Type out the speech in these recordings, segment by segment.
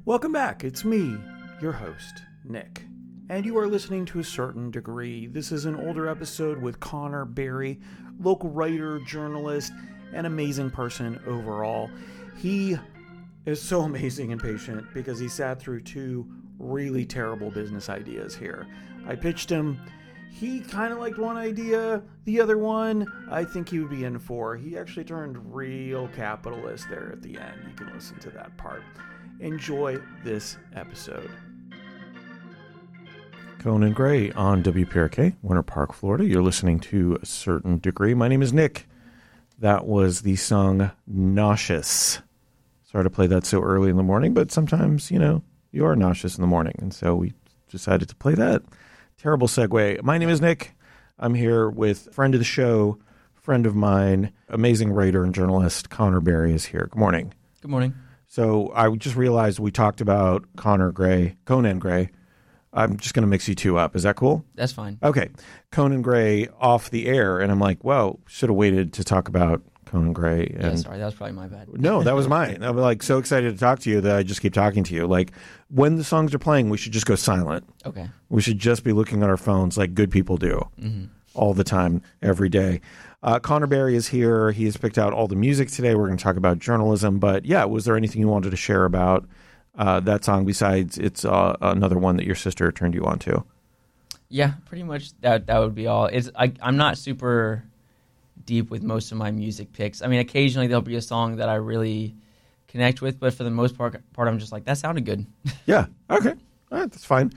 Welcome back. It's me, your host, Nick. And you are listening to A Certain Degree. This is an older episode with Connor Berry, local writer, journalist, and amazing person overall. He is so amazing and patient because he sat through two really terrible business ideas here. I pitched him. He kind of liked one idea. The other one, I think he would be in for. He actually turned real capitalist there at the end. You can listen to that part. Enjoy this episode. Conan Gray on WPRK, Winter Park, Florida. You're listening to A Certain Degree. My name is Nick. That was the song Nauseous. Sorry to play that so early in the morning, but sometimes, you are nauseous in the morning. And so we decided to play that. Terrible segue. My name is Nick. I'm here with friend of the show, friend of mine, amazing writer and journalist, Connor Berry is here. Good morning. Good morning. So I just realized we talked about Conan Gray. I'm just going to mix you two up. Is that cool? That's fine. Okay. Conan Gray off the air. And I'm like, well, should have waited to talk about Conan Gray. And sorry. That was probably my bad. No, that was mine. I'm like so excited to talk to you that I just keep talking to you. Like when the songs are playing, we should just go silent. Okay. We should just be looking at our phones like good people do all the time, every day. Connor Berry is here. He has picked out all the music today. We're going to talk about journalism. But yeah, was there anything you wanted to share about that song besides it's another one that your sister turned you on to? Yeah, pretty much that would be all. I'm not super deep with most of my music picks. I mean, occasionally there'll be a song that I really connect with, but for the most part I'm just like, that sounded good. Yeah, okay. All right, that's fine.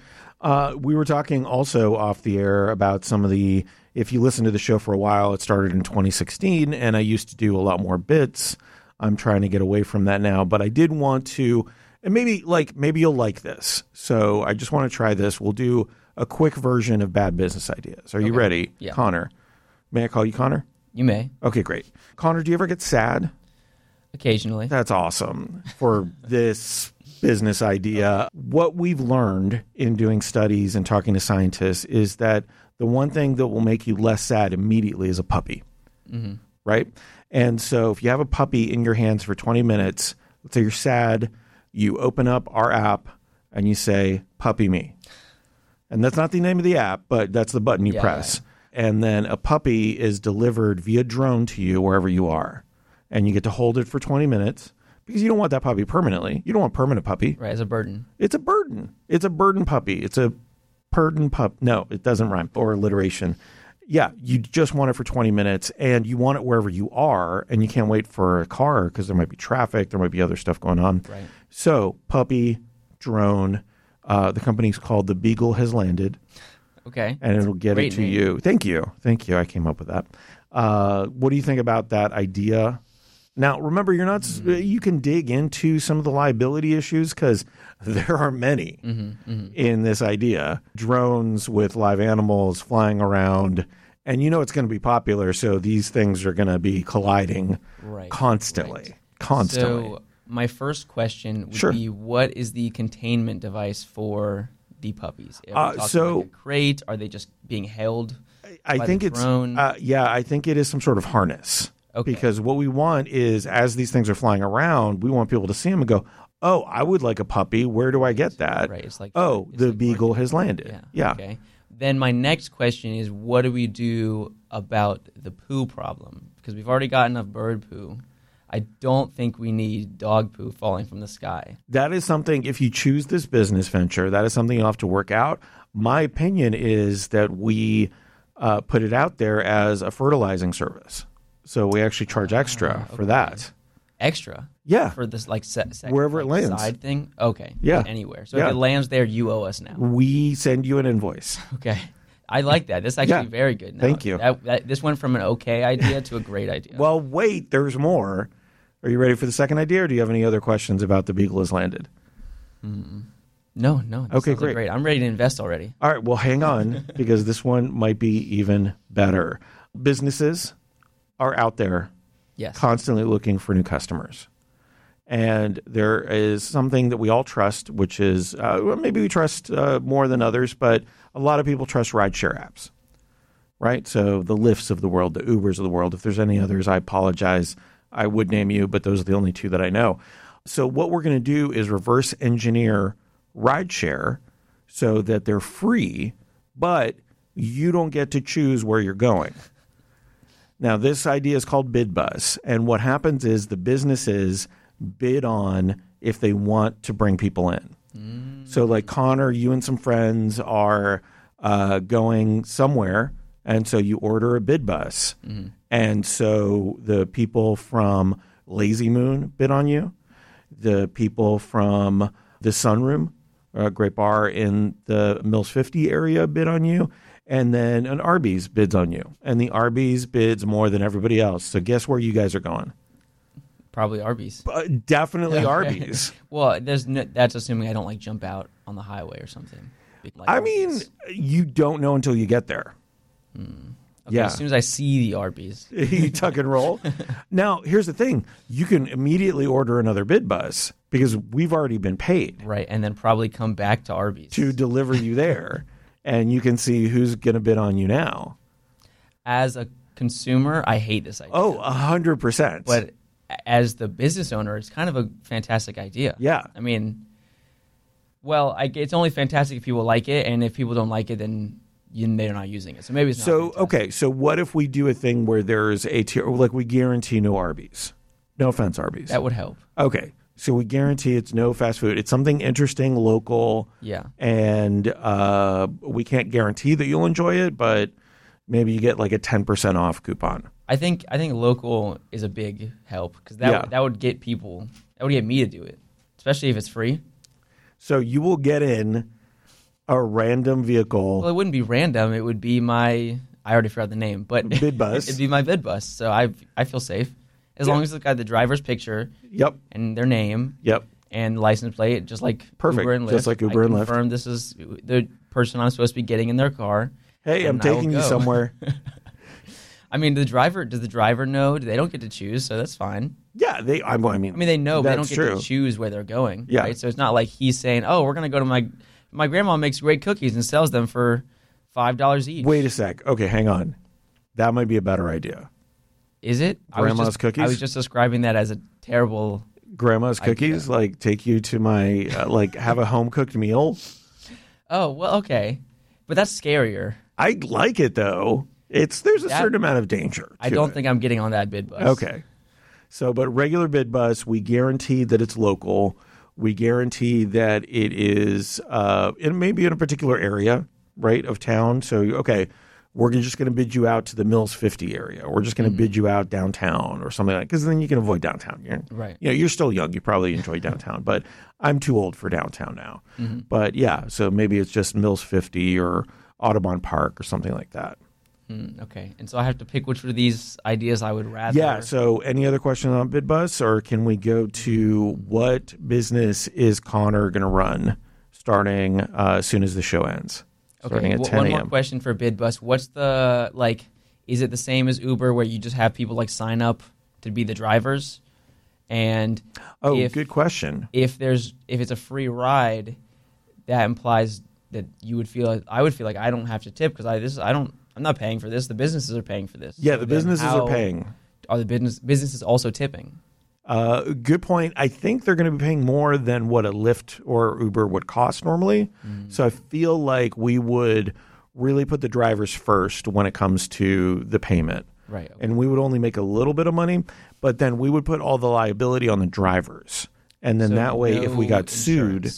We were talking also off the air about some of the, if you listen to the show for a while, it started in 2016, and I used to do a lot more bits. I'm trying to get away from that now, but I did want to, and maybe you'll like this. So I just want to try this. We'll do a quick version of Bad Business Ideas. Are you ready? Yeah. Connor. May I call you Connor? You may. Okay, great. Connor, do you ever get sad? Occasionally. That's awesome for this business idea. What we've learned in doing studies and talking to scientists is that the one thing that will make you less sad immediately is a puppy, right? And so if you have a puppy in your hands for 20 minutes, let's say you're sad, you open up our app and you say, puppy me. And that's not the name of the app, but that's the button you press. And then a puppy is delivered via drone to you wherever you are. And you get to hold it for 20 minutes because you don't want that puppy permanently. You don't want permanent puppy. Right, as a burden. It's a burden. It's a burden puppy. It's a burden pup. No, it doesn't rhyme. Or alliteration. Yeah, you just want it for 20 minutes and you want it wherever you are and you can't wait for a car because there might be traffic. There might be other stuff going on. Right. So puppy, drone, the company's called The Beagle Has Landed. Okay. And it'll get Great it to name. you. Thank you. I came up with that. What do you think about that idea? Now, remember, you're not. You can dig into some of the liability issues because there are many in this idea. Drones with live animals flying around, and it's going to be popular. So these things are going to be colliding constantly. Right. Constantly. So my first question would be, what is the containment device for the puppies? Are we talking like a crate? Are they just being held? I think it's I think it is some sort of harness. Okay. Because what we want is, as these things are flying around, we want people to see them and go, "Oh, I would like a puppy. Where do I get that?" Right. It's like, the Beagle has landed. Yeah. Okay. Then my next question is, what do we do about the poo problem? Because we've already got enough bird poo. I don't think we need dog poo falling from the sky. That is something, if you choose this business venture, that is something you'll have to work out. My opinion is that we put it out there as a fertilizing service. So we actually charge extra for that. Extra? Yeah. For this wherever it lands. Side thing? Okay. Yeah. Anywhere. So if it lands there, you owe us now. We send you an invoice. Okay. I like that. This is actually very good. Now, thank you. This went from an okay idea to a great idea. Well, wait, there's more. Are you ready for the second idea, or do you have any other questions about The Beagle Has Landed? No. Okay, great. I'm ready to invest already. All right, well, hang on, because this one might be even better. Businesses are out there constantly looking for new customers. And there is something that we all trust, which is maybe we trust more than others, but a lot of people trust rideshare apps, right? So the Lyfts of the world, the Ubers of the world. If there's any others, I apologize. I would name you, but those are the only two that I know. So what we're going to do is reverse engineer rideshare so that they're free, but you don't get to choose where you're going. Now, this idea is called BidBus, and what happens is the businesses bid on if they want to bring people in. So like Connor, you and some friends are going somewhere, and so you order a BidBus. And so the people from Lazy Moon bid on you. The people from the Sunroom, a great bar in the Mills 50 area, bid on you. And then an Arby's bids on you. And the Arby's bids more than everybody else. So guess where you guys are going? Probably Arby's. Definitely Arby's. Well, that's assuming I don't like jump out on the highway or something. Like I mean, you don't know until you get there. Okay, as soon as I see the Arby's. You tuck and roll. Now, here's the thing. You can immediately order another BidBus because we've already been paid. Right, and then probably come back to Arby's. To deliver you there. And you can see who's going to bid on you now. As a consumer, I hate this idea. Oh, 100%. But as the business owner, it's kind of a fantastic idea. Yeah. I mean, well, it's only fantastic if people like it, and if people don't like it, then they're not using it. So maybe it's not fantastic. Okay, so what if we do a thing where there's a tier, like we guarantee no Arby's? No offense, Arby's. That would help. Okay, so we guarantee it's no fast food. It's something interesting, local. Yeah. And we can't guarantee that you'll enjoy it, but maybe you get like a 10% off coupon. I think local is a big help because that would get people, that would get me to do it, especially if it's free. So you will get in a random vehicle. Well, it wouldn't be random. It would be I already forgot the name, but BidBus. It'd be my BidBus. So I feel safe as long as it's got the driver's picture. Yep. And their name. Yep. And license plate, just like Perfect. Uber and Lyft. Just like Uber and Lyft. I confirm this is the person I'm supposed to be getting in their car. Hey, I'm taking you somewhere. I mean, does the driver know? They don't get to choose, so that's fine. Yeah, they know, but they don't get to choose where they're going. Yeah. Right? So it's not like he's saying, "Oh, we're going to go to my grandma makes great cookies and sells them for $5 each." Wait a sec. Okay, hang on. That might be a better idea. Is it? Grandma's cookies? I was just describing that as a terrible Grandma's cookies, idea. like take you to my have a home cooked meal. Oh, well, okay. But that's scarier. I like it though. There's a certain amount of danger. I don't think I'm getting on that BidBus. Okay. So, but regular BidBus, we guarantee that it's local. We guarantee that it is, it may be in a particular area, right, of town. So, okay, we're just going to bid you out to the Mills 50 area. We're just going to bid you out downtown or something like that, because then you can avoid downtown. Right. You're still young. You probably enjoy downtown, but I'm too old for downtown now. But yeah, so maybe it's just Mills 50 or Audubon Park or something like that. Okay. And so I have to pick which of these ideas I would rather. Yeah. So any other questions on BidBus, or can we go to what business is Connor going to run starting as soon as the show ends? Starting at 10 One a.m. more question for BidBus. What's the, is it the same as Uber where you just have people sign up to be the drivers? And good question. If it's a free ride, that implies that I would feel like I don't have to tip because I'm not paying for this. The businesses are paying for this. Yeah, the businesses are paying. Are the businesses also tipping? Good point. I think they're going to be paying more than what a Lyft or Uber would cost normally. So I feel like we would really put the drivers first when it comes to the payment. Right. Okay. And we would only make a little bit of money, but then we would put all the liability on the drivers. And then that way, if we got sued,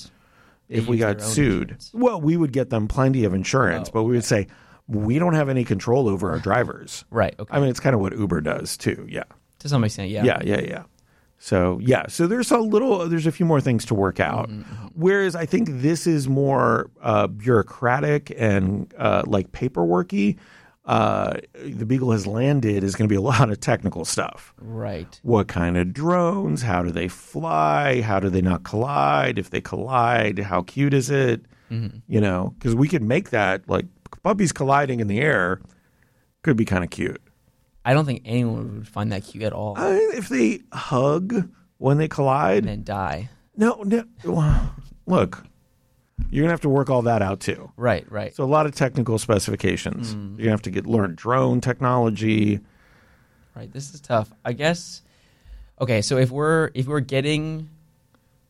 well, we would get them plenty of insurance, but we would say, we don't have any control over our drivers. Right. Okay. I mean, it's kind of what Uber does too. Yeah. To some extent, yeah. Yeah. So there's a few more things to work out. Whereas I think this is more bureaucratic and paperworky. The Beagle Has Landed is going to be a lot of technical stuff. Right. What kind of drones? How do they fly? How do they not collide? If they collide, how cute is it? Because we could make that puppies colliding in the air could be kind of cute. I don't think anyone would find that cute at all. If they hug when they collide. And then die. No. Look, you're going to have to work all that out too. Right. So a lot of technical specifications. You're going to have to learn drone technology. Right. This is tough. I guess. Okay, so if we're getting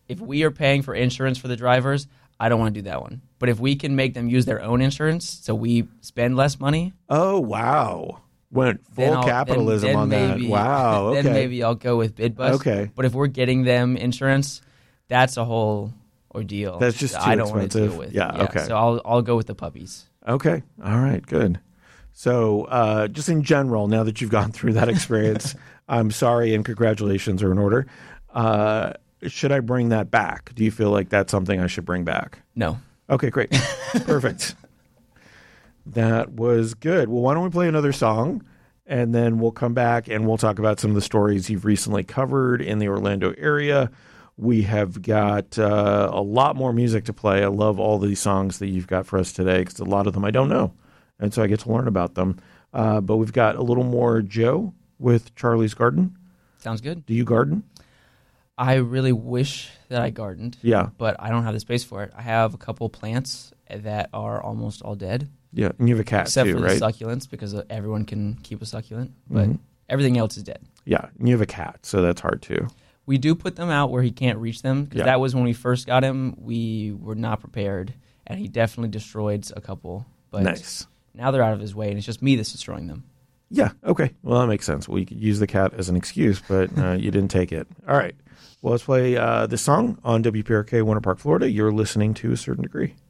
if we are paying for insurance for the drivers, I don't want to do that one. But if we can make them use their own insurance so we spend less money. Oh, wow. Went full capitalism on that. Wow. Okay. Then maybe I'll go with BidBus. Okay. But if we're getting them insurance, that's a whole ordeal. That's just too I don't expensive. want to deal with. Yeah, okay. So I'll go with the puppies. Okay. All right. Good. So just in general, now that you've gone through that experience, I'm sorry and congratulations are in order. Should I bring that back? Do you feel like that's something I should bring back? No. Okay, great. Perfect. That was good. Well, why don't we play another song, and then we'll come back and we'll talk about some of the stories you've recently covered in the Orlando area. We have got a lot more music to play. I love all these songs that you've got for us today because a lot of them I don't know, and so I get to learn about them. But we've got a little more Joe with Charlie's Garden. Sounds good. Do you garden? I really wish that I gardened. Yeah. But I don't have the space for it. I have a couple plants that are almost all dead. Yeah, and you have a cat except too, for right? the succulents, because everyone can keep a succulent, but everything else is dead. Yeah, and you have a cat, so that's hard too. We do put them out where he can't reach them, because that was when we first got him. We were not prepared, and he definitely destroyed a couple. But nice. Now they're out of his way, and it's just me that's destroying them. Yeah, okay. Well, that makes sense. We could use the cat as an excuse, but you didn't take it. All right. Well, let's play this song on WPRK, Winter Park, Florida. You're listening to A Certain Degree.